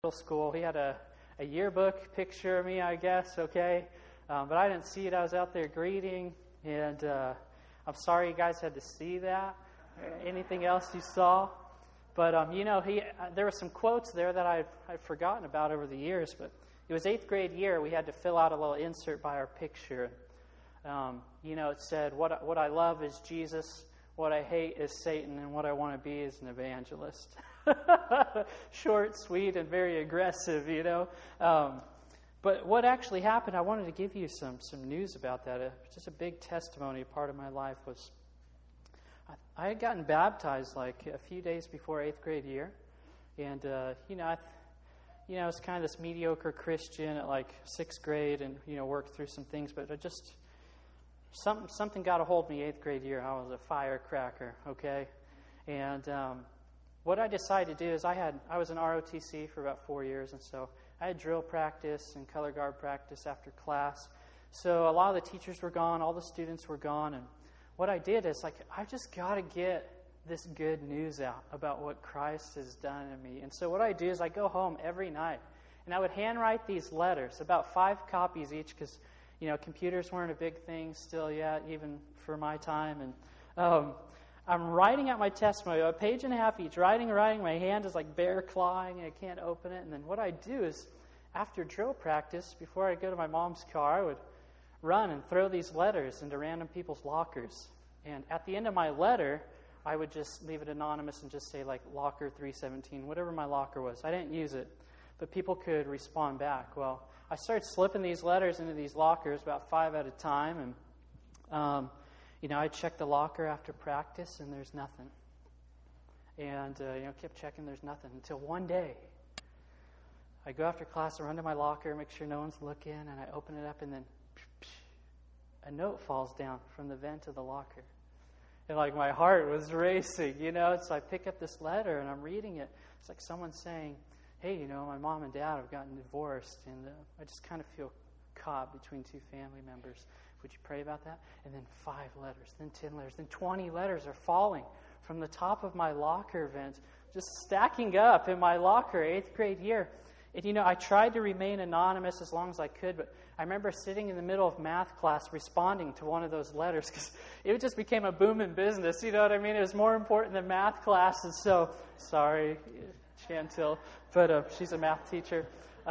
middle school. He had a yearbook picture of me, I guess, okay? But I didn't see it. I was out there greeting, and I'm sorry you guys had to see that. Anything else you saw? But, there were some quotes there that I'd forgotten about over the years, but it was 8th grade year. We had to fill out a little insert by our picture. It said, what I love is Jesus, what I hate is Satan, and what I want to be is an evangelist. Short, sweet, and very aggressive, But what actually happened, I wanted to give you some news about that. Just a big testimony. Part of my life was I had gotten baptized like a few days before 8th grade year. And, I was kind of this mediocre Christian at like 6th grade and, worked through some things. But something got a hold of me 8th grade year. I was a firecracker, okay? And what I decided to do is I was in ROTC for about 4 years, and so I had drill practice and color guard practice after class. So a lot of the teachers were gone, all the students were gone, and what I did is I just got to get this good news out about what Christ has done in me. And so what I do is I go home every night, and I would handwrite these letters, about 5 copies each, because computers weren't a big thing still yet, even for my time, and I'm writing out my testimony, a page and a half each, writing. My hand is like bear clawing, and I can't open it. And then what I do is, after drill practice, before I go to my mom's car, I would run and throw these letters into random people's lockers. And at the end of my letter, I would just leave it anonymous and just say, like, locker 317, whatever my locker was. I didn't use it, but people could respond back. Well, I started slipping these letters into these lockers, about 5 at a time, and I checked the locker after practice, and there's nothing. And, kept checking, there's nothing. Until one day, I go after class, I run to my locker, make sure no one's looking, and I open it up, and then a note falls down from the vent of the locker. And, my heart was racing, So I pick up this letter, and I'm reading it. It's like someone saying, hey, my mom and dad have gotten divorced, and I just kind of feel caught between 2 family members. Would you pray about that? And then 5 letters, then 10 letters, then 20 letters are falling from the top of my locker vent, just stacking up in my locker, 8th grade year. And, I tried to remain anonymous as long as I could, but I remember sitting in the middle of math class responding to one of those letters because it just became a booming business, you know what I mean? It was more important than math class, and so, sorry, Chantil, but she's a math teacher.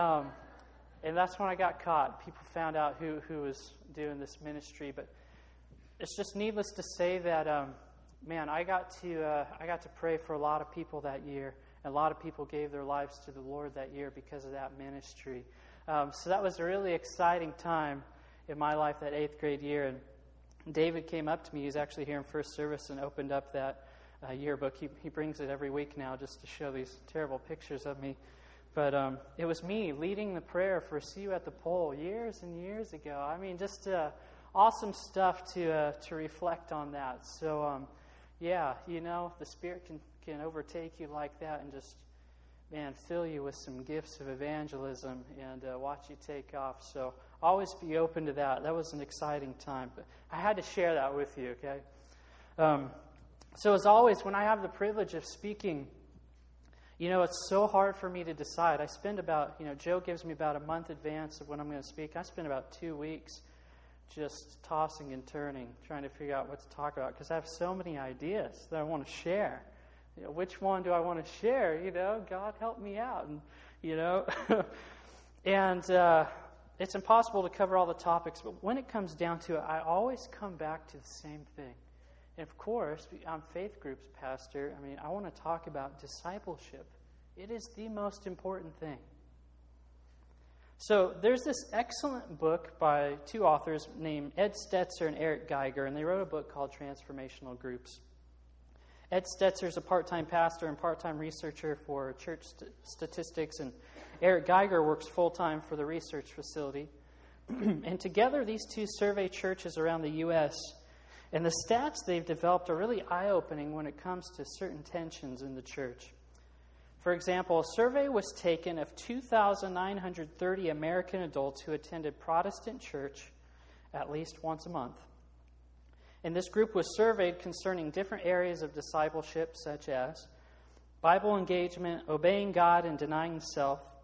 And that's when I got caught. People found out who was doing this ministry. But it's just needless to say that, I got to pray for a lot of people that year. And a lot of people gave their lives to the Lord that year because of that ministry. So that was a really exciting time in my life, that 8th grade year. And David came up to me. He was actually here in first service and opened up that yearbook. He brings it every week now just to show these terrible pictures of me. But it was me leading the prayer for See You at the Pole years and years ago. I mean, just awesome stuff to reflect on that. So, the Spirit can overtake you like that and just, fill you with some gifts of evangelism and watch you take off. So always be open to that. That was an exciting time. But I had to share that with you, okay? So as always, when I have the privilege of speaking, it's so hard for me to decide. I spend about, Joe gives me about a month advance of when I'm going to speak. I spend about 2 weeks just tossing and turning, trying to figure out what to talk about, because I have so many ideas that I want to share. Which one do I want to share? God help me out. And, and it's impossible to cover all the topics, but when it comes down to it, I always come back to the same thing. And of course, I'm Faith Group's pastor. I want to talk about discipleship. It is the most important thing. So there's this excellent book by 2 authors named Ed Stetzer and Eric Geiger, and they wrote a book called Transformational Groups. Ed Stetzer is a part-time pastor and part-time researcher for church statistics, and Eric Geiger works full-time for the research facility. And together, these 2 survey churches around the U.S., and the stats they've developed are really eye-opening when it comes to certain tensions in the church. For example, a survey was taken of 2,930 American adults who attended Protestant church at least once a month. And this group was surveyed concerning different areas of discipleship, such as Bible engagement, obeying God and denying self,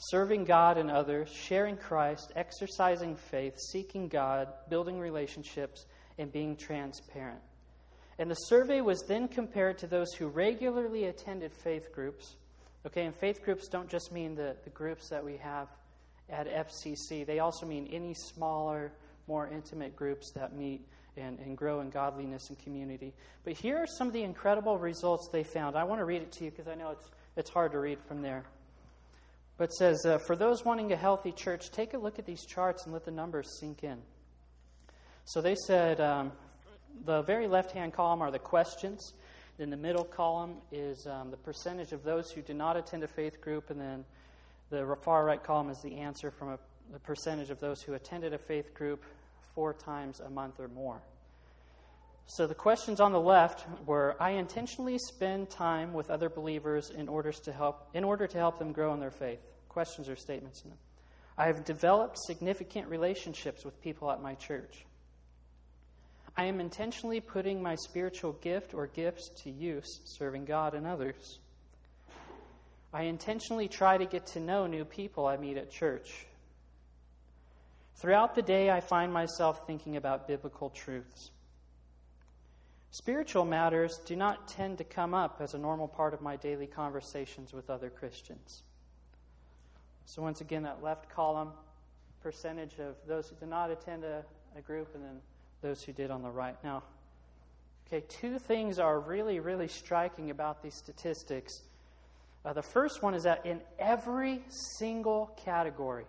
serving God and others, sharing Christ, exercising faith, seeking God, building relationships, and being transparent. And the survey was then compared to those who regularly attended faith groups. Okay, and faith groups don't just mean the groups that we have at FCC. They also mean any smaller, more intimate groups that meet and grow in godliness and community. But here are some of the incredible results they found. I want to read it to you because I know it's hard to read from there. But it says, for those wanting a healthy church, take a look at these charts and let the numbers sink in. So they said the very left-hand column are the questions. Then the middle column is the percentage of those who did not attend a faith group. And then the far right column is the answer from the percentage of those who attended a faith group 4 times a month or more. So the questions on the left were, I intentionally spend time with other believers in order to help them grow in their faith. Questions or statements in them. I have developed significant relationships with people at my church. I am intentionally putting my spiritual gift or gifts to use, serving God and others. I intentionally try to get to know new people I meet at church. Throughout the day, I find myself thinking about biblical truths. Spiritual matters do not tend to come up as a normal part of my daily conversations with other Christians. So once again, that left column, percentage of those who did not attend a group, and then those who did on the right. Now, okay, 2 things are really, really striking about these statistics. The first one is that in every single category,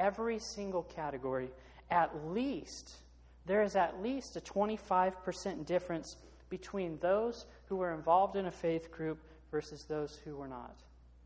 there is at least a 25% difference between those who were involved in a faith group versus those who were not.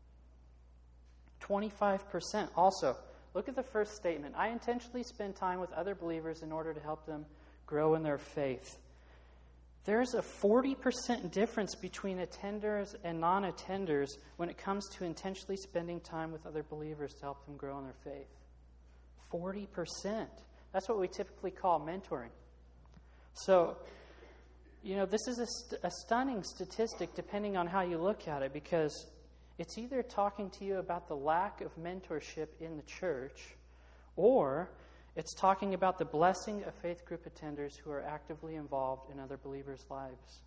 25%. Also, look at the first statement. I intentionally spend time with other believers in order to help them grow in their faith. There's a 40% difference between attenders and non-attenders when it comes to intentionally spending time with other believers to help them grow in their faith. 40%. That's what we typically call mentoring. So, this is a stunning statistic depending on how you look at it, because it's either talking to you about the lack of mentorship in the church, or it's talking about the blessing of faith group attenders who are actively involved in other believers' lives.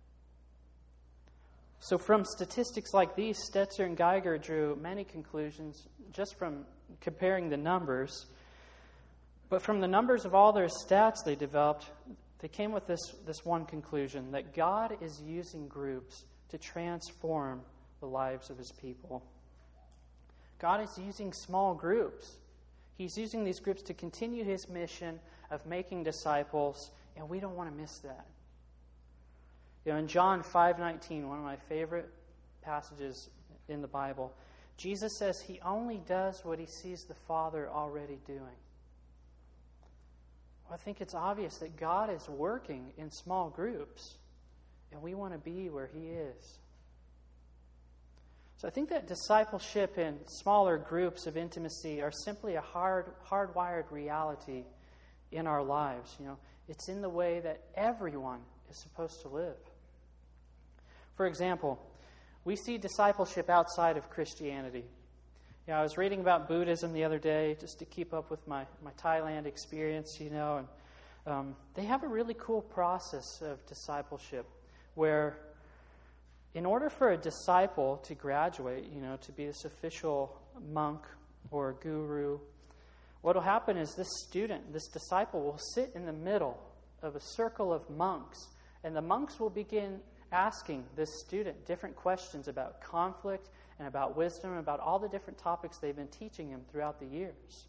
So from statistics like these, Stetzer and Geiger drew many conclusions just from comparing the numbers. But from the numbers of all their stats they developed, they came with this one conclusion, that God is using groups to transform the lives of His people. God is using small groups. He's using these groups to continue His mission of making disciples, and we don't want to miss that. In John 5:19, one of my favorite passages in the Bible, Jesus says He only does what He sees the Father already doing. Well, I think it's obvious that God is working in small groups, and we want to be where He is. So I think that discipleship in smaller groups of intimacy are simply a hardwired reality in our lives. It's in the way that everyone is supposed to live. For example, we see discipleship outside of Christianity. I was reading about Buddhism the other day just to keep up with my Thailand experience, and they have a really cool process of discipleship where in order for a disciple to graduate, to be this official monk or guru, what will happen is this disciple will sit in the middle of a circle of monks, and the monks will begin asking this student different questions about conflict and about wisdom and about all the different topics they've been teaching him throughout the years.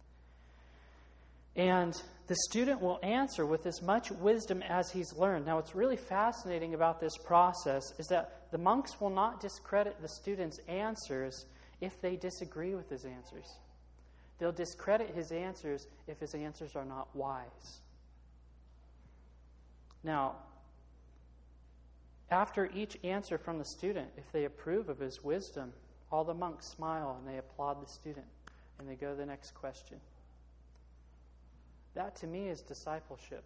And the student will answer with as much wisdom as he's learned. Now, what's really fascinating about this process is that the monks will not discredit the student's answers if they disagree with his answers. They'll discredit his answers if his answers are not wise. Now, after each answer from the student, if they approve of his wisdom, all the monks smile and they applaud the student and they go to the next question. That to me is discipleship.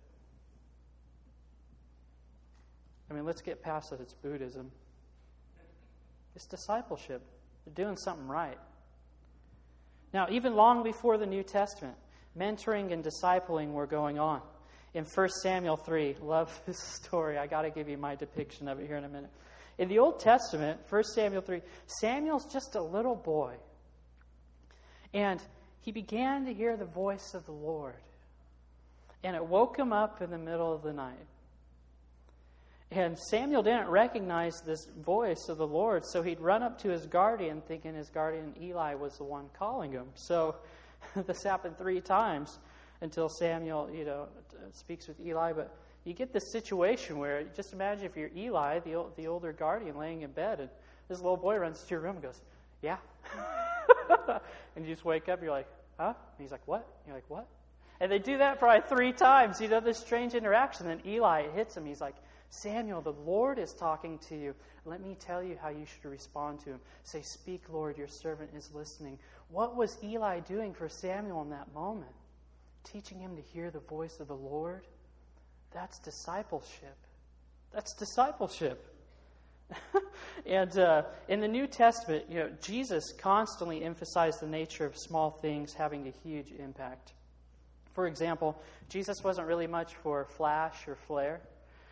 Let's get past that it's Buddhism. It's discipleship. They're doing something right. Now, even long before the New Testament, mentoring and discipling were going on. In 1 Samuel 3, love this story. I got to give you my depiction of it here in a minute. In the Old Testament, 1 Samuel 3, Samuel's just a little boy. And he began to hear the voice of the Lord. And it woke him up in the middle of the night. And Samuel didn't recognize this voice of the Lord, so he'd run up to his guardian, thinking his guardian Eli was the one calling him. So this happened 3 times until Samuel, speaks with Eli. But you get this situation where, just imagine if you're Eli, the older guardian, laying in bed, and this little boy runs to your room and goes, "Yeah." And you just wake up, you're like, "Huh?" And he's like, "What?" And you're like, "What?" And they do that probably 3 times, this strange interaction. Then Eli, it hits him. He's like, "Samuel, the Lord is talking to you. Let me tell you how you should respond to him. Say, 'Speak, Lord, your servant is listening.'" What was Eli doing for Samuel in that moment? Teaching him to hear the voice of the Lord? That's discipleship. That's discipleship. And in the New Testament, Jesus constantly emphasized the nature of small things having a huge impact. For example, Jesus wasn't really much for flash or flair.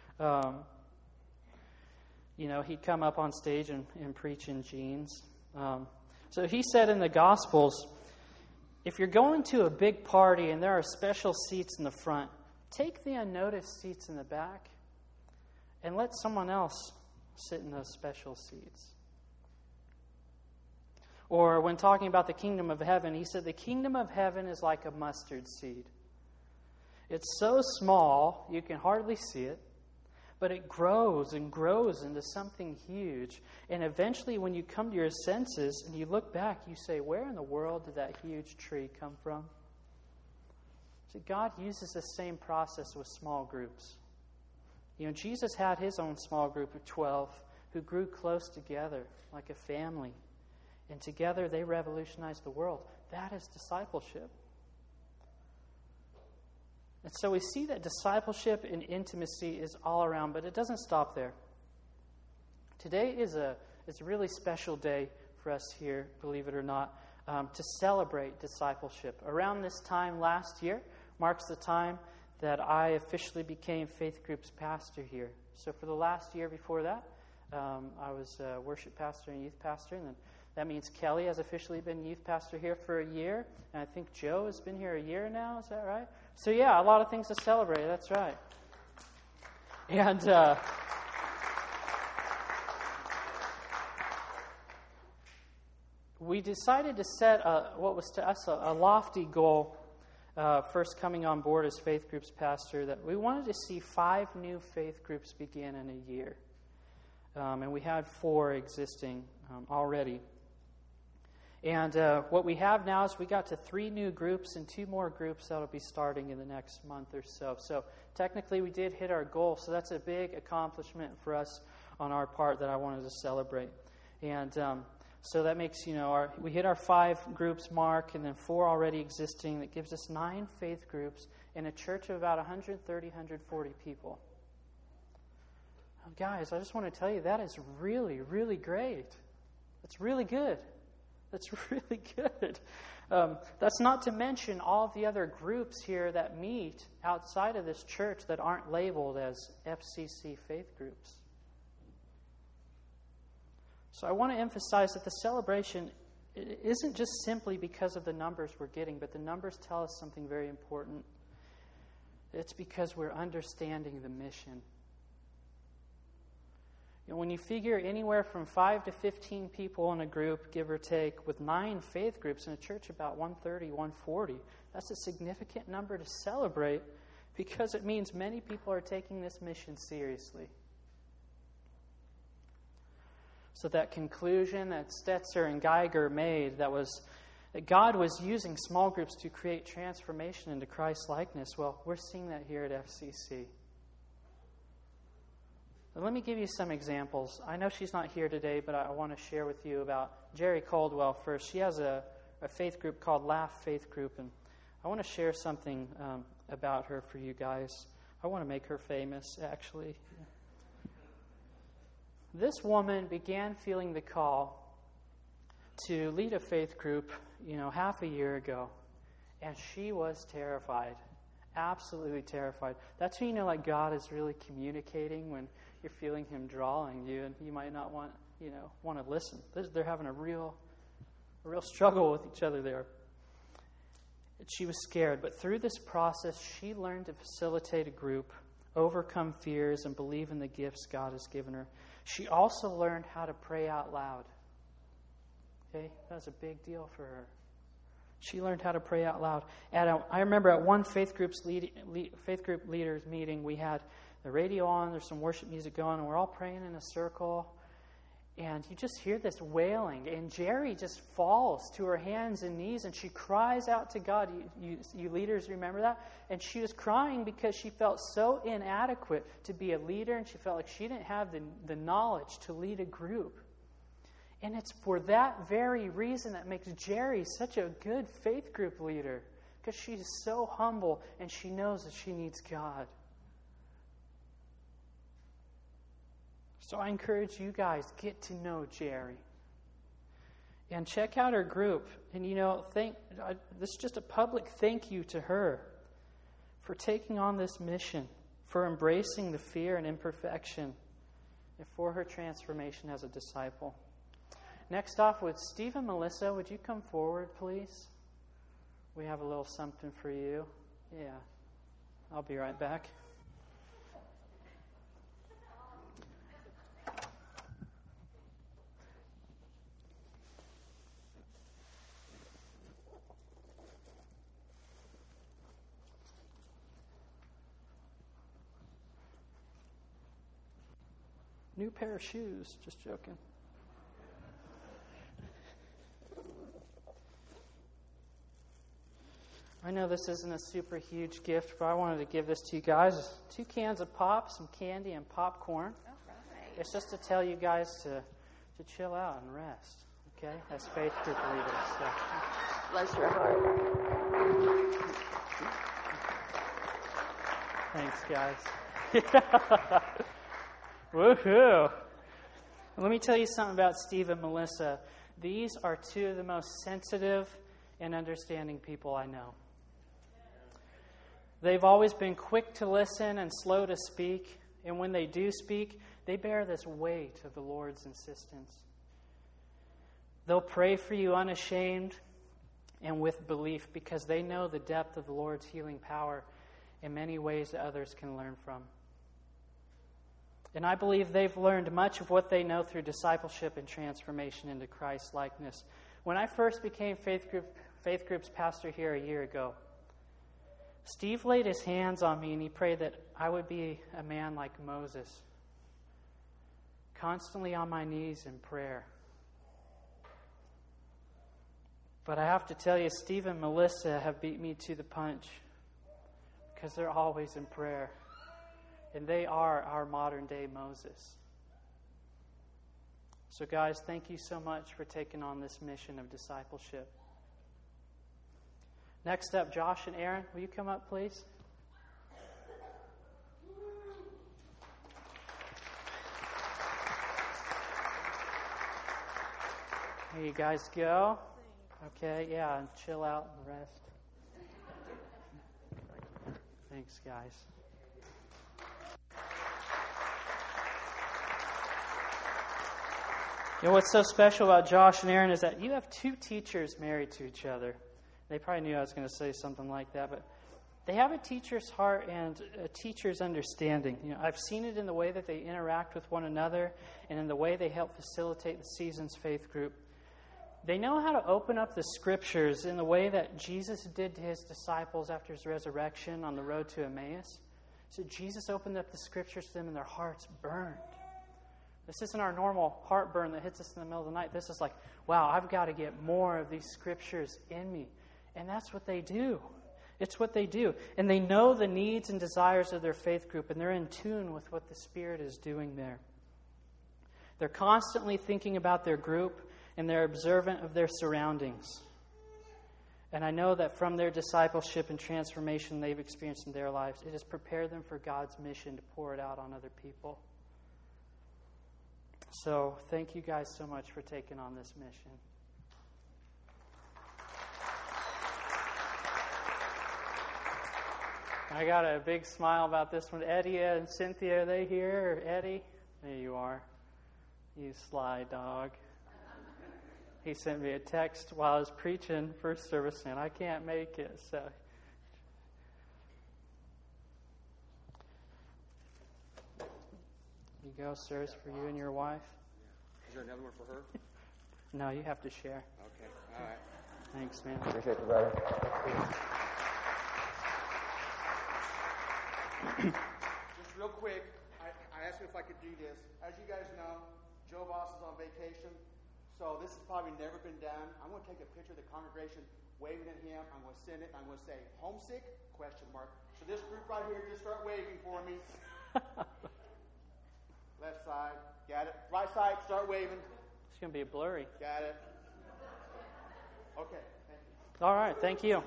He'd come up on stage and preach in jeans. So he said in the Gospels, if you're going to a big party and there are special seats in the front, take the unnoticed seats in the back and let someone else sit in those special seats. Or when talking about the kingdom of heaven, he said the kingdom of heaven is like a mustard seed. It's so small you can hardly see it, but it grows and grows into something huge. And eventually when you come to your senses and you look back, you say, where in the world did that huge tree come from? See, God uses the same process with small groups. Jesus had his own small group of 12 who grew close together like a family. And together they revolutionized the world. That is discipleship. And so we see that discipleship and intimacy is all around, but it doesn't stop there. Today is a really special day for us here, believe it or not, to celebrate discipleship. Around this time last year marks the time that I officially became Faith Group's pastor here. So for the last year before that, I was a worship pastor and youth pastor, and then that means Kelly has officially been youth pastor here for a year, and I think Joe has been here a year now. Is that right? So yeah, a lot of things to celebrate. That's right. And we decided to set what was to us a lofty goal. First coming on board as Faith Group's pastor, that we wanted to see 5 new faith groups begin in a year. And we had 4 existing already. And what we have now is we got to 3 new groups and 2 more groups that will be starting in the next month or so. So technically we did hit our goal. So that's a big accomplishment for us on our part that I wanted to celebrate. And so that makes, we hit our 5 groups mark and then 4 already existing. That gives us 9 faith groups in a church of about 130, 140 people. Now, guys, I just want to tell you that is really, really great. That's really good. That's really good. That's not to mention all the other groups here that meet outside of this church that aren't labeled as FCC faith groups. So I want to emphasize that the celebration isn't just simply because of the numbers we're getting, but the numbers tell us something very important. It's because we're understanding the mission. When you figure anywhere from 5 to 15 people in a group, give or take, with 9 faith groups in a church about 130, 140, that's a significant number to celebrate because it means many people are taking this mission seriously. So that conclusion that Stetzer and Geiger made, that God was using small groups to create transformation into Christ-likeness, well, we're seeing that here at FCC. Let me give you some examples. I know she's not here today, but I want to share with you about Jerry Caldwell first. She has a faith group called Laugh Faith Group, and I want to share something about her for you guys. I want to make her famous, actually. This woman began feeling the call to lead a faith group, half a year ago, and she was terrified, absolutely terrified. That's when God is really communicating, when you're feeling Him drawing you, and you might not want to listen. They're having a real struggle with each other there. She was scared, but through this process, she learned to facilitate a group, overcome fears, and believe in the gifts God has given her. She also learned how to pray out loud. Okay, that was a big deal for her. She learned how to pray out loud. I remember at one faith group leaders meeting, we had the radio on, there's some worship music going, and we're all praying in a circle. And you just hear this wailing, and Jerry just falls to her hands and knees, and she cries out to God. You leaders remember that? And she was crying because she felt so inadequate to be a leader, and she felt like she didn't have the knowledge to lead a group. And it's for that very reason that makes Jerry such a good faith group leader, because she's so humble, and she knows that she needs God. So I encourage you guys, get to know Jerry. And check out her group. And this is just a public thank you to her for taking on this mission, for embracing the fear and imperfection, and for her transformation as a disciple. Next off, would Steve and Melissa, would you come forward, please? We have a little something for you. Yeah. I'll be right back. New pair of shoes. Just joking. I know this isn't a super huge gift, but I wanted to give this to you guys. 2 cans of pop, some candy, and popcorn. All right. It's just to tell you guys to chill out and rest, okay, as faith group leaders. So. Bless your heart. Thanks, guys. Woohoo! Let me tell you something about Steve and Melissa. These are 2 of the most sensitive and understanding people I know. They've always been quick to listen and slow to speak, and when they do speak, they bear this weight of the Lord's insistence. They'll pray for you unashamed and with belief because they know the depth of the Lord's healing power in many ways that others can learn from. And I believe they've learned much of what they know through discipleship and transformation into Christ's likeness. When I first became faith group's pastor here a year ago, Steve laid his hands on me and he prayed that I would be a man like Moses, constantly on my knees in prayer. But I have to tell you, Steve and Melissa have beat me to the punch because they're always in prayer. And they are our modern-day Moses. So guys, thank you so much for taking on this mission of discipleship. Next up, Josh and Aaron, will you come up, please? There you guys go. Okay, yeah, and chill out and rest. Thanks, guys. You know what's so special about Josh and Aaron is that you have 2 teachers married to each other. They probably knew I was going to say something like that, but they have a teacher's heart and a teacher's understanding. I've seen it in the way that they interact with one another and in the way they help facilitate the Seasons Faith Group. They know how to open up the Scriptures in the way that Jesus did to his disciples after his resurrection on the road to Emmaus. So Jesus opened up the Scriptures to them and their hearts burned. This isn't our normal heartburn that hits us in the middle of the night. This is like, wow, I've got to get more of these Scriptures in me. And that's what they do. It's what they do. And they know the needs and desires of their faith group, and they're in tune with what the Spirit is doing there. They're constantly thinking about their group, and they're observant of their surroundings. And I know that from their discipleship and transformation they've experienced in their lives, it has prepared them for God's mission to pour it out on other people. So thank you guys so much for taking on this mission. I got a big smile about this one. Eddie and Cynthia, are they here? Or Eddie? There you are. You sly dog. He sent me a text while I was preaching first service saying, I can't make it. So, you go, sir. It's for you and your wife. Is there another one for her? No, you have to share. Okay, all right. Thanks, man. Appreciate it, brother. Just real quick, I asked you if I could do this. As you guys know, Joe Boss is on vacation, so this has probably never been done. I'm going to take a picture of the congregation waving at him. I'm going to send it, and I'm going to say, homesick? Question mark. So this group right here, just start waving for me. Left side, got it. Right side, start waving. It's going to be blurry. Got it. Okay, thank you. All right, thank you.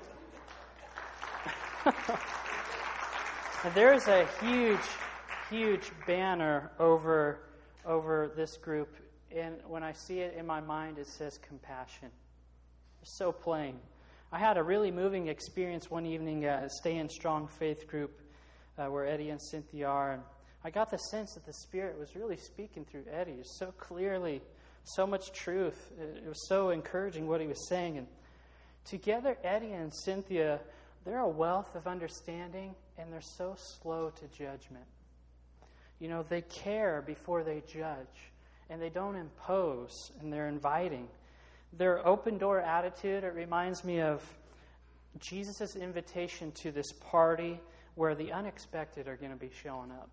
There is a huge banner over this group, and when I see it in my mind, it says compassion. It's so plain. I had a really moving experience one evening at Staying Strong Faith Group, where Eddie and Cynthia are, and I got the sense that the Spirit was really speaking through Eddie so clearly, so much truth. It was so encouraging what he was saying, and together, Eddie and Cynthia, they're a wealth of understanding, and they're so slow to judgment. You know, they care before they judge, and they don't impose, and they're inviting. Their open-door attitude, it reminds me of Jesus' invitation to this party where the unexpected are going to be showing up.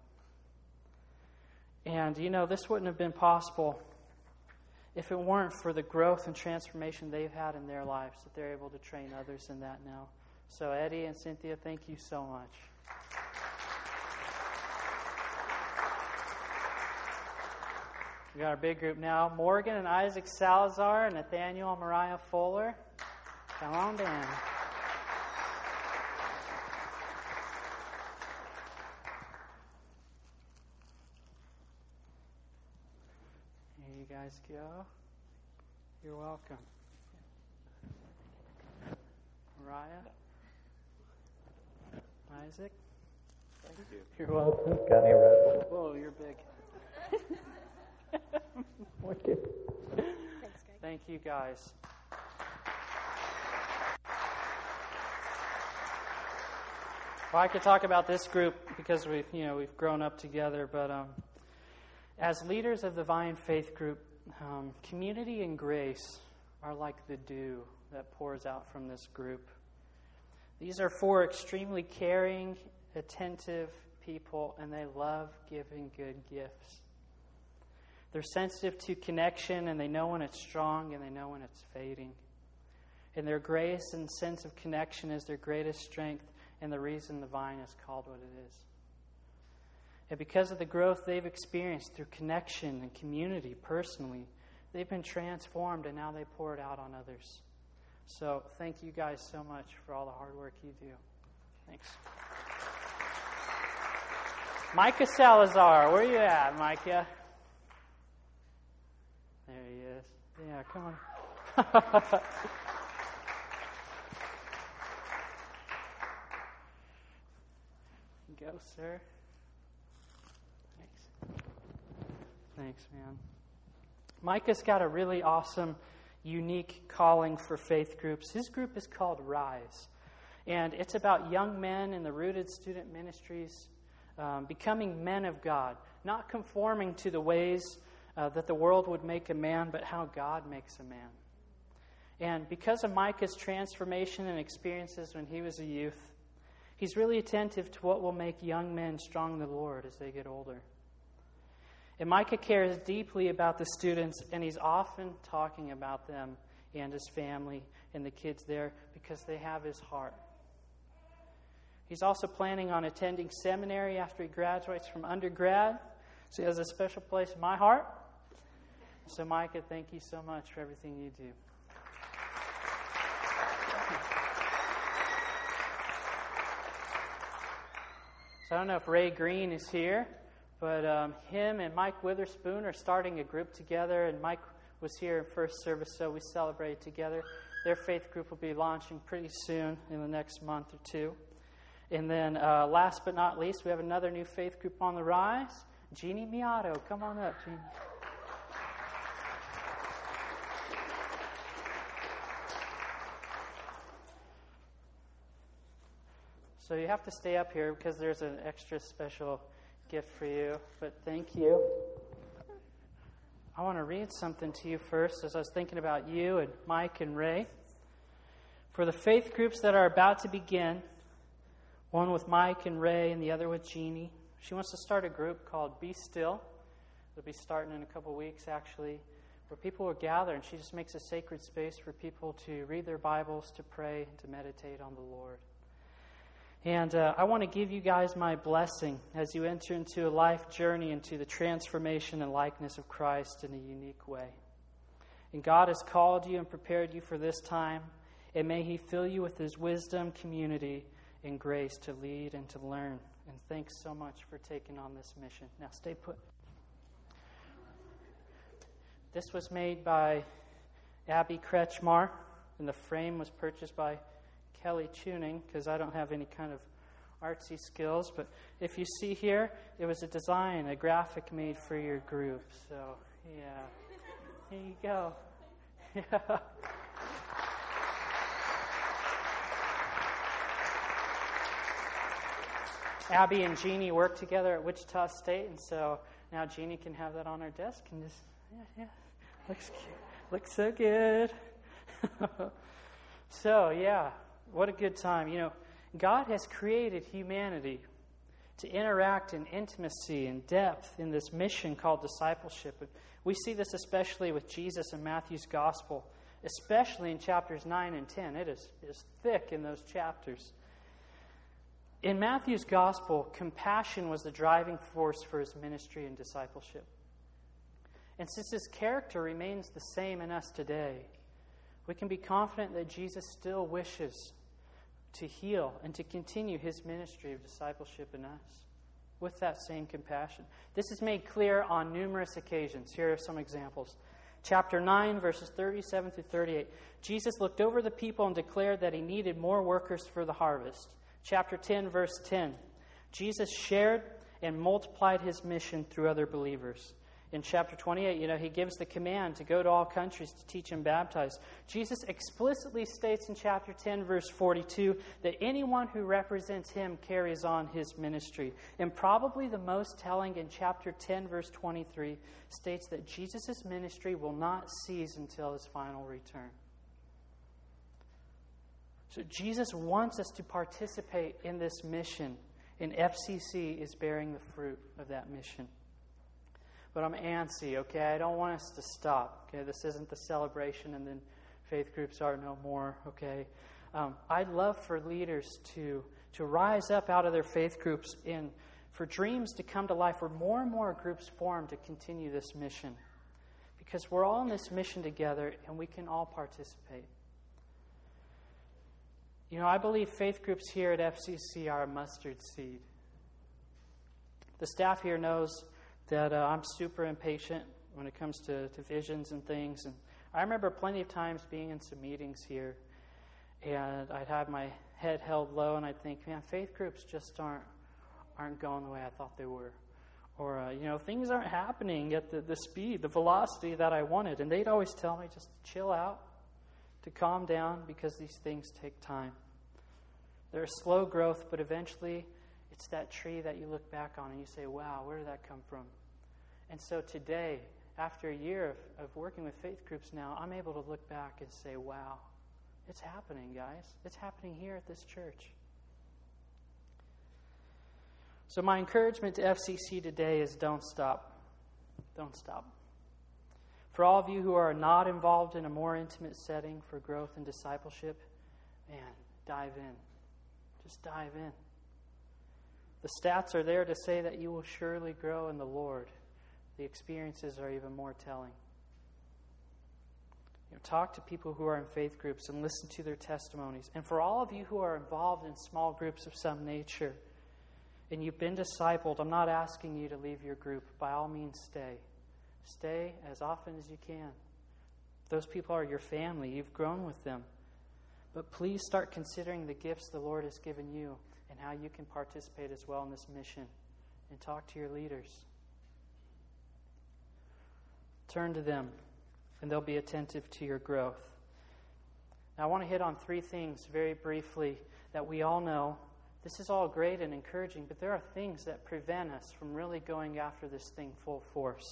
And, you know, this wouldn't have been possible if it weren't for the growth and transformation they've had in their lives, that they're able to train others in that now. So Eddie and Cynthia, thank you so much. We got our big group now. Morgan and Isaac Salazar and Nathaniel and Mariah Fuller. Come on down. Here you guys go. You're welcome. Mariah. Isaac. Thank you. You're welcome. Got any red? Whoa, you're big. Thank you, guys. Well, I could talk about this group because we've grown up together, but as leaders of the Vine Faith Group, community and grace are like the dew that pours out from this group. These are four extremely caring, attentive people, and they love giving good gifts. They're sensitive to connection, and they know when it's strong, and they know when it's fading. And their grace and sense of connection is their greatest strength, and the reason the Vine is called what it is. And because of the growth they've experienced through connection and community personally, they've been transformed, and now they pour it out on others. So thank you guys so much for all the hard work you do. Thanks. Micah Salazar, where you at, Micah? There he is. Yeah, come on. Go, sir. Thanks. Thanks, man. Micah's got a really awesome, unique calling for faith groups. His group is called Rise. And it's about young men in the Rooted Student Ministries becoming men of God, not conforming to the ways that the world would make a man, but how God makes a man. And because of Micah's transformation and experiences when he was a youth, he's really attentive to what will make young men strong in the Lord as they get older. And Micah cares deeply about the students, and he's often talking about them and his family and the kids there because they have his heart. He's also planning on attending seminary after he graduates from undergrad, so he has a special place in my heart. So Micah, thank you so much for everything you do. So I don't know if Ray Green is here, but him and Mike Witherspoon are starting a group together, and Mike was here in first service, so we celebrated together. Their faith group will be launching pretty soon in the next month or two. And then last but not least, we have another new faith group on the rise. Jeannie Miato. Come on up, Jeannie. So you have to stay up here because there's an extra special gift for you. But thank you. I want to read something to you first as I was thinking about you and Mike and Ray. For the faith groups that are about to begin, one with Mike and Ray and the other with Jeannie, she wants to start a group called Be Still. It'll be starting in a couple weeks, actually, where people will gather, and she just makes a sacred space for people to read their Bibles, to pray, and to meditate on the Lord. And I want to give you guys my blessing as you enter into a life journey into the transformation and likeness of Christ in a unique way. And God has called you and prepared you for this time, and may He fill you with His wisdom, community, and grace to lead and to learn. And thanks so much for taking on this mission. Now stay put. This was made by Abby Kretschmar, and the frame was purchased by Kelly Tuning, because I don't have any kind of artsy skills. But if you see here, it was a design, a graphic made for your group. So, yeah. Here you go. Yeah. Abby and Jeannie work together at Wichita State, and so now Jeannie can have that on her desk and just, yeah, looks cute. Looks so good. So, yeah, what a good time. You know, God has created humanity to interact in intimacy and depth in this mission called discipleship. And we see this especially with Jesus in Matthew's Gospel, especially in chapters 9 and 10. It is thick in those chapters. In Matthew's Gospel, compassion was the driving force for his ministry and discipleship. And since his character remains the same in us today, we can be confident that Jesus still wishes to heal and to continue his ministry of discipleship in us with that same compassion. This is made clear on numerous occasions. Here are some examples. Chapter 9, verses 37 through 38. Jesus looked over the people and declared that he needed more workers for the harvest. Chapter 10, verse 10. Jesus shared and multiplied his mission through other believers. In chapter 28, he gives the command to go to all countries to teach and baptize. Jesus explicitly states in chapter 10, verse 42, that anyone who represents him carries on his ministry. And probably the most telling in chapter 10, verse 23, states that Jesus' ministry will not cease until his final return. So Jesus wants us to participate in this mission, and FCC is bearing the fruit of that mission. But I'm antsy, okay? I don't want us to stop, okay? This isn't the celebration and then faith groups are no more, okay? I'd love for leaders to rise up out of their faith groups and for dreams to come to life where more and more groups form to continue this mission. Because we're all in this mission together and we can all participate. I believe faith groups here at FCC are a mustard seed. The staff here knows that I'm super impatient when it comes to visions and things. And I remember plenty of times being in some meetings here, and I'd have my head held low, and I'd think, man, faith groups just aren't going the way I thought they were. Or, things aren't happening at the speed, the velocity that I wanted. And they'd always tell me just to chill out, to calm down, because these things take time. They're a slow growth, but eventually it's that tree that you look back on and you say, wow, where did that come from? And so today, after a year of working with faith groups now, I'm able to look back and say, wow, it's happening, guys. It's happening here at this church. So my encouragement to FCC today is don't stop. Don't stop. For all of you who are not involved in a more intimate setting for growth and discipleship, man, dive in. Just dive in. The stats are there to say that you will surely grow in the Lord. The experiences are even more telling. Talk to people who are in faith groups and listen to their testimonies. And for all of you who are involved in small groups of some nature and you've been discipled, I'm not asking you to leave your group. By all means, stay. Stay as often as you can. Those people are your family. You've grown with them. But please start considering the gifts the Lord has given you and how you can participate as well in this mission. And talk to your leaders. Turn to them, and they'll be attentive to your growth. Now, I want to hit on 3 things very briefly that we all know. This is all great and encouraging, but there are things that prevent us from really going after this thing full force.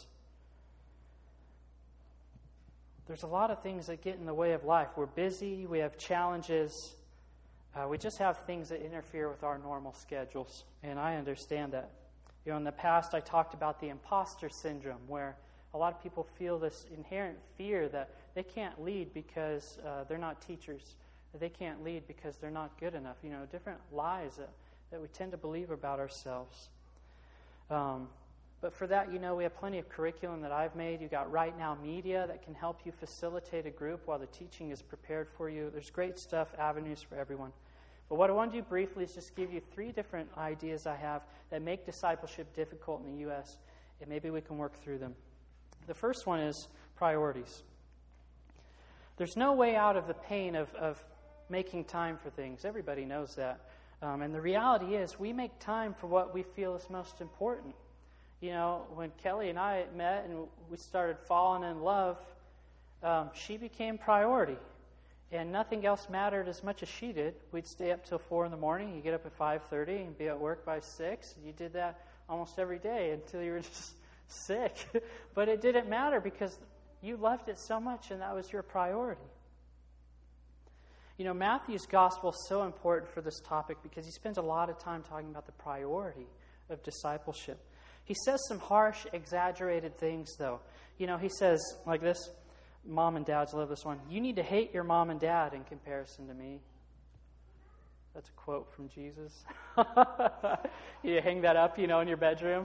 There's a lot of things that get in the way of life. We're busy, we have challenges, we just have things that interfere with our normal schedules, and I understand that. You know, in the past, I talked about the imposter syndrome, where a lot of people feel this inherent fear that they can't lead because they're not teachers. They can't lead because they're not good enough. You know, different lies that we tend to believe about ourselves. But for that, you know, we have plenty of curriculum that I've made. You've got Right Now Media that can help you facilitate a group while the teaching is prepared for you. There's great stuff, avenues for everyone. But what I want to do briefly is just give you 3 different ideas I have that make discipleship difficult in the U.S., and maybe we can work through them. The first one is priorities. There's no way out of the pain of making time for things. Everybody knows that. And the reality is we make time for what we feel is most important. You know, when Kelly and I met and we started falling in love, she became priority. And nothing else mattered as much as she did. We'd stay up till 4 in the morning. You get up at 5:30 and be at work by 6. You did that almost every day until you were just sick. But it didn't matter because you loved it so much and that was your priority. You know, Matthew's gospel is so important for this topic because he spends a lot of time talking about the priority of discipleship. He says some harsh, exaggerated things, though. You know, he says like this. Mom and dads love this one. You need to hate your mom and dad in comparison to me. That's a quote from Jesus. You hang that up, you know, in your bedroom.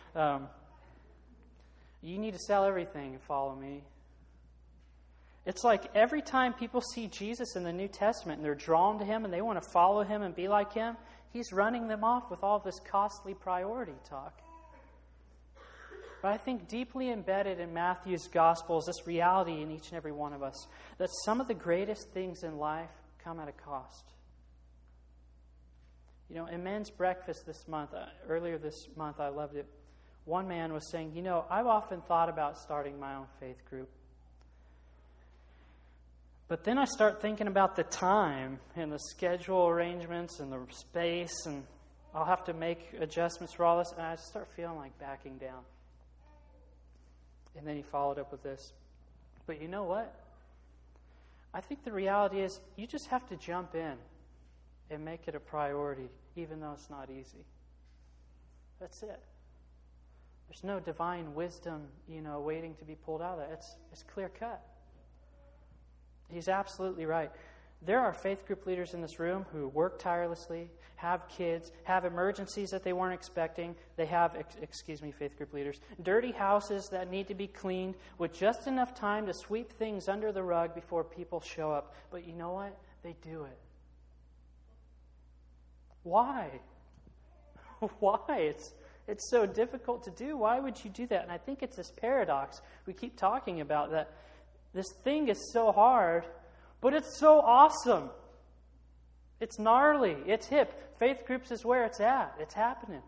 You need to sell everything and follow me. It's like every time people see Jesus in the New Testament and they're drawn to him and they want to follow him and be like him, he's running them off with all this costly priority talk. But I think deeply embedded in Matthew's gospel is this reality in each and every one of us, that some of the greatest things in life come at a cost. You know, in men's breakfast this month, earlier this month, I loved it. One man was saying, you know, I've often thought about starting my own faith group. But then I start thinking about the time and the schedule arrangements and the space, and I'll have to make adjustments for all this, and I just start feeling like backing down. And then he followed up with this. But you know what? I think the reality is you just have to jump in and make it a priority, even though it's not easy. That's it. There's no divine wisdom, you know, waiting to be pulled out of that. It's clear cut. He's absolutely right. There are faith group leaders in this room who work tirelessly, have kids, have emergencies that they weren't expecting. They have, faith group leaders, dirty houses that need to be cleaned with just enough time to sweep things under the rug before people show up. But you know what? They do it. Why? Why? It's so difficult to do. Why would you do that? And I think it's this paradox we keep talking about, that this thing is so hard, but it's so awesome. It's gnarly. It's hip. Faith groups is where it's at. It's happening.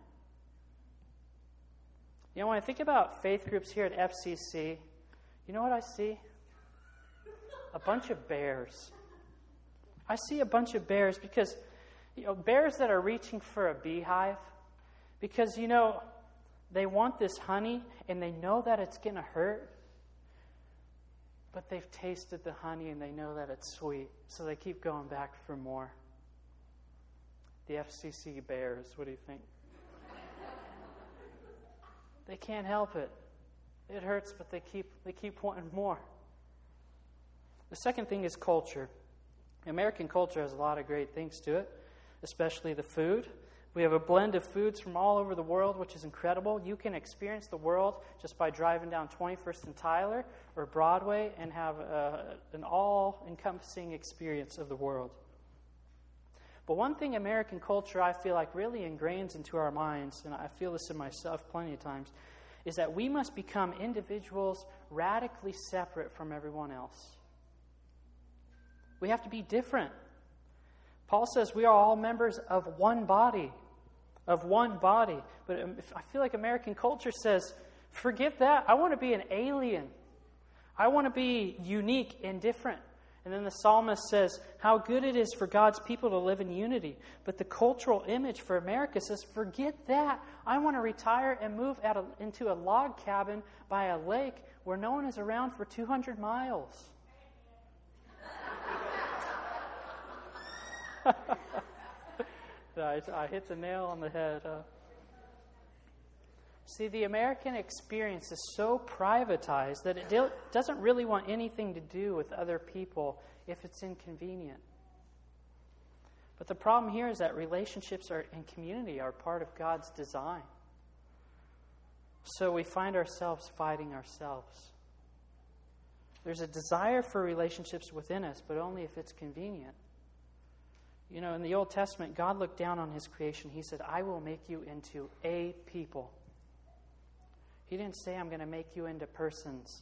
You know, when I think about faith groups here at FCC, you know what I see? A bunch of bears. I see a bunch of bears because, you know, bears that are reaching for a beehive because, you know, they want this honey and they know that it's going to hurt. But they've tasted the honey and they know that it's sweet. So they keep going back for more. The FCC bears, what do you think? They can't help it. It hurts, but they keep wanting more. The second thing is culture. American culture has a lot of great things to it, especially the food. We have a blend of foods from all over the world, which is incredible. You can experience the world just by driving down 21st and Tyler or Broadway and have an all-encompassing experience of the world. But one thing American culture, I feel like, really ingrains into our minds, and I feel this in myself plenty of times, is that we must become individuals radically separate from everyone else. We have to be different. Paul says we are all members of one body. Of one body. But I feel like American culture says, forget that. I want to be an alien. I want to be unique and different. And then the psalmist says how good it is for God's people to live in unity. But the cultural image for America says, forget that. I want to retire and move into a log cabin by a lake where no one is around for 200 miles. I hit the nail on the head. See, the American experience is so privatized that it doesn't really want anything to do with other people if it's inconvenient. But the problem here is that relationships and community are part of God's design. So we find ourselves fighting ourselves. There's a desire for relationships within us, but only if it's convenient. You know, in the Old Testament, God looked down on His creation. He said, I will make you into a people. He didn't say, I'm going to make you into persons.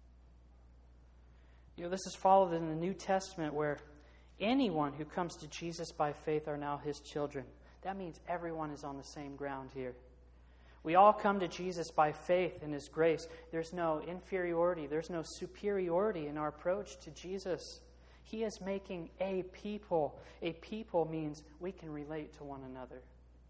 You know, this is followed in the New Testament where anyone who comes to Jesus by faith are now His children. That means everyone is on the same ground here. We all come to Jesus by faith in His grace. There's no inferiority. There's no superiority in our approach to Jesus. He is making a people. A people means we can relate to one another.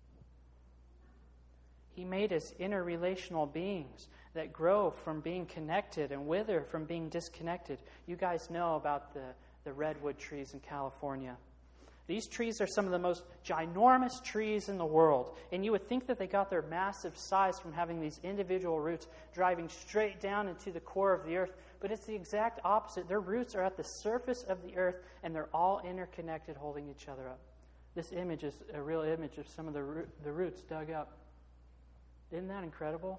He made us interrelational beings that grow from being connected and wither from being disconnected. You guys know about the redwood trees in California. These trees are some of the most ginormous trees in the world. And you would think that they got their massive size from having these individual roots driving straight down into the core of the earth. But it's the exact opposite. Their roots are at the surface of the earth, and they're all interconnected, holding each other up. This image is a real image of some of the roots dug up. Isn't that incredible?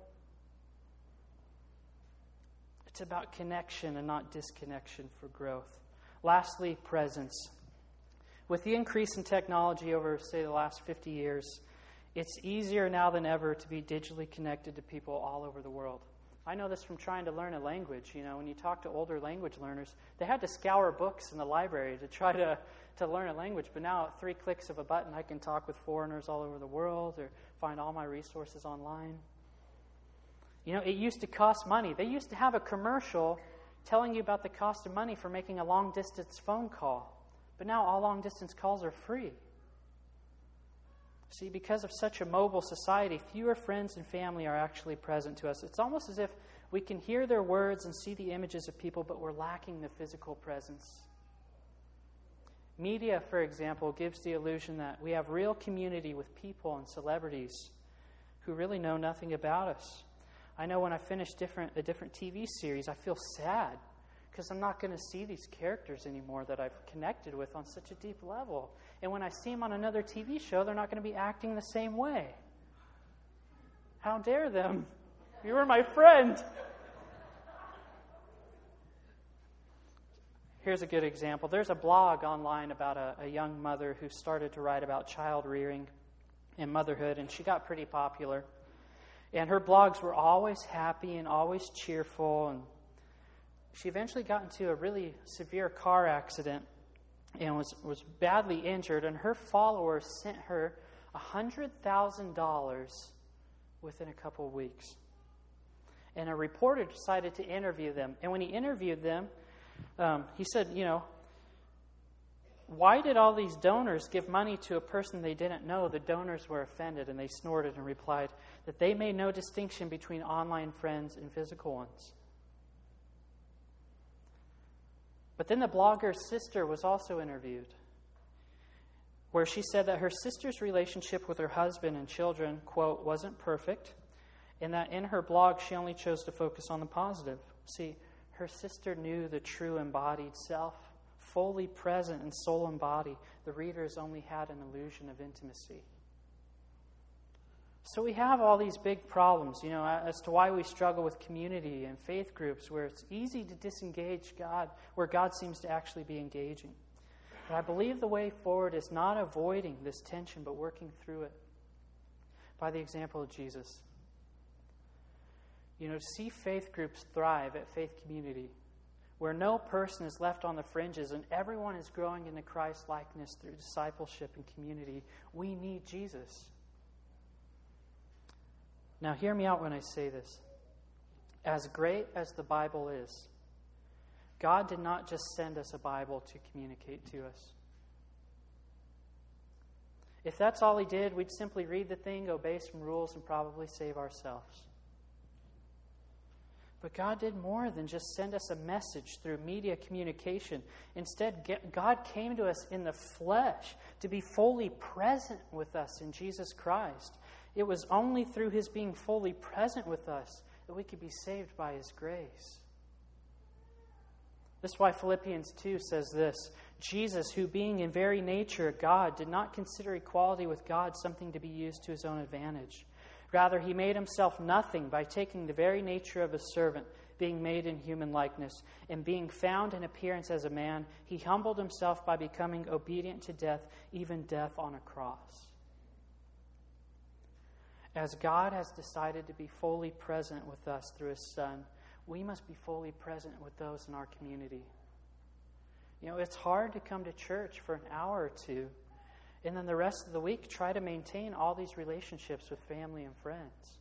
It's about connection and not disconnection for growth. Lastly, presence. With the increase in technology over, say, the last 50 years, it's easier now than ever to be digitally connected to people all over the world. I know this from trying to learn a language. You know, when you talk to older language learners, they had to scour books in the library to try to learn a language. But now, at 3 clicks of a button, I can talk with foreigners all over the world or find all my resources online. You know, it used to cost money. They used to have a commercial telling you about the cost of money for making a long-distance phone call. But now all long-distance calls are free. See, because of such a mobile society, fewer friends and family are actually present to us. It's almost as if we can hear their words and see the images of people, but we're lacking the physical presence. Media, for example, gives the illusion that we have real community with people and celebrities who really know nothing about us. I know when I finish a different TV series, I feel sad because I'm not going to see these characters anymore that I've connected with on such a deep level. And when I see them on another TV show, they're not going to be acting the same way. How dare them? You were my friend. Here's a good example. There's a blog online about a young mother who started to write about child rearing and motherhood, and she got pretty popular. And her blogs were always happy and always cheerful, and she eventually got into a really severe car accident and was badly injured, and her followers sent her $100,000 within a couple of weeks. And a reporter decided to interview them. And when he interviewed them, he said, you know, why did all these donors give money to a person they didn't know? The donors were offended, and they snorted and replied that they made no distinction between online friends and physical ones. But then the blogger's sister was also interviewed, where she said that her sister's relationship with her husband and children, quote, wasn't perfect, and that in her blog she only chose to focus on the positive. See, her sister knew the true embodied self, fully present and soul and body. The readers only had an illusion of intimacy. So we have all these big problems, you know, as to why we struggle with community and faith groups where it's easy to disengage God, where God seems to actually be engaging. But I believe the way forward is not avoiding this tension, but working through it by the example of Jesus. You know, to see faith groups thrive at Faith Community, where no person is left on the fringes and everyone is growing into Christ likeness through discipleship and community. We need Jesus. Now, hear me out when I say this. As great as the Bible is, God did not just send us a Bible to communicate to us. If that's all He did, we'd simply read the thing, obey some rules, and probably save ourselves. But God did more than just send us a message through media communication. Instead, God came to us in the flesh to be fully present with us in Jesus Christ. It was only through His being fully present with us that we could be saved by His grace. That's why Philippians 2 says this, Jesus, who being in very nature God, did not consider equality with God something to be used to His own advantage. Rather, He made Himself nothing by taking the very nature of a servant, being made in human likeness, and being found in appearance as a man, He humbled Himself by becoming obedient to death, even death on a cross. As God has decided to be fully present with us through His Son, we must be fully present with those in our community. You know, it's hard to come to church for an hour or two, and then the rest of the week try to maintain all these relationships with family and friends.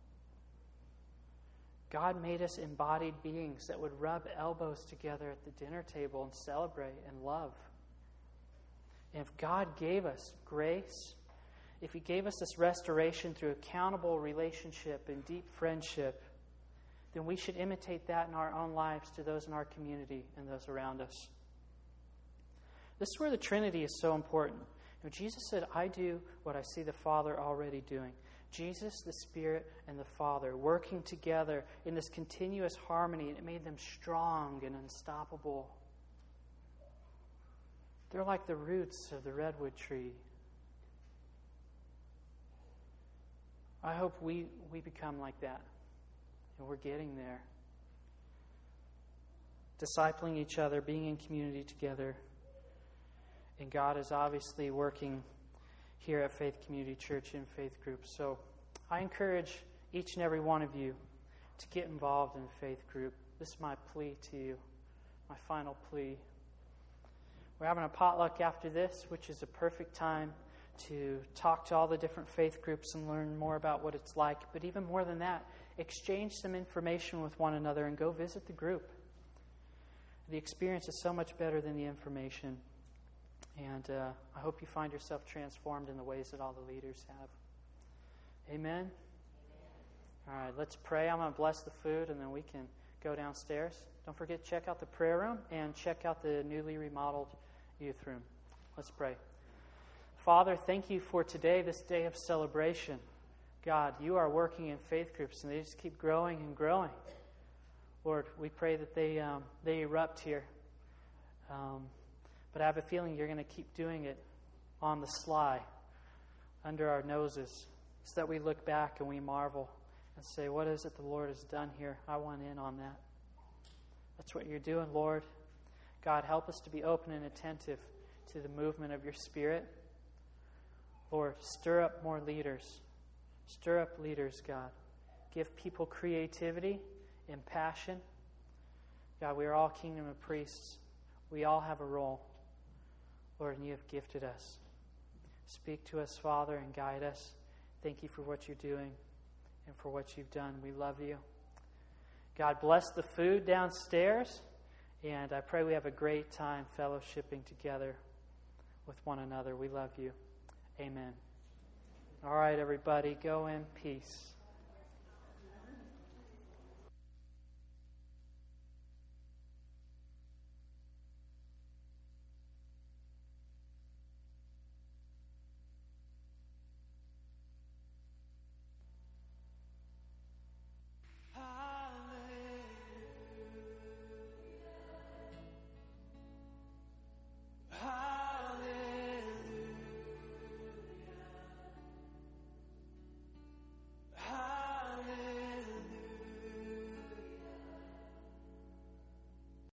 God made us embodied beings that would rub elbows together at the dinner table and celebrate and love. And if God gave us grace, if He gave us this restoration through accountable relationship and deep friendship, then we should imitate that in our own lives to those in our community and those around us. This is where the Trinity is so important. You know, Jesus said, I do what I see the Father already doing. Jesus, the Spirit, and the Father working together in this continuous harmony, and it made them strong and unstoppable. They're like the roots of the redwood tree. I hope we become like that. And we're getting there. Discipling each other, being in community together. And God is obviously working here at Faith Community Church in faith groups. So I encourage each and every one of you to get involved in a faith group. This is my plea to you, my final plea. We're having a potluck after this, which is a perfect time to talk to all the different faith groups and learn more about what it's like. But even more than that, exchange some information with one another and go visit the group. The experience is so much better than the information. And I hope you find yourself transformed in the ways that all the leaders have. Amen? All right, let's pray. I'm going to bless the food, and then we can go downstairs. Don't forget to check out the prayer room and check out the newly remodeled youth room. Let's pray. Father, thank you for today, this day of celebration. God, you are working in faith groups, and they just keep growing and growing. Lord, we pray that they erupt here. But I have a feeling you're going to keep doing it on the sly, under our noses, so that we look back and we marvel and say, what is it the Lord has done here? I want in on that. That's what you're doing, Lord. God, help us to be open and attentive to the movement of your Spirit. Lord, stir up more leaders. Stir up leaders, God. Give people creativity and passion. God, we are all kingdom of priests. We all have a role. Lord, and you have gifted us. Speak to us, Father, and guide us. Thank you for what you're doing and for what you've done. We love you. God, bless the food downstairs, and I pray we have a great time fellowshipping together with one another. We love you. Amen. All right, everybody, go in peace.